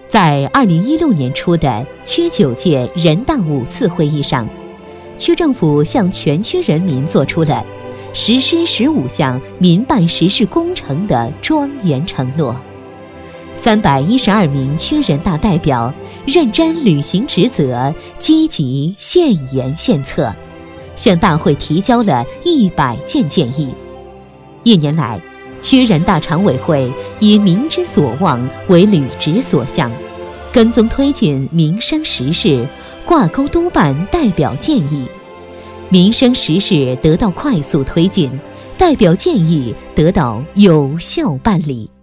在2016年初的区9届人大5次会议上，区政府向全区人民做出了实施15项民办实事工程的庄严承诺。312名区人大代表认真履行职责，积极献言献策，向大会提交了100件建议。1年来，区人大常委会以民之所望为履职所向，跟踪推进民生实事，挂钩督办代表建议，民生实事得到快速推进，代表建议得到有效办理。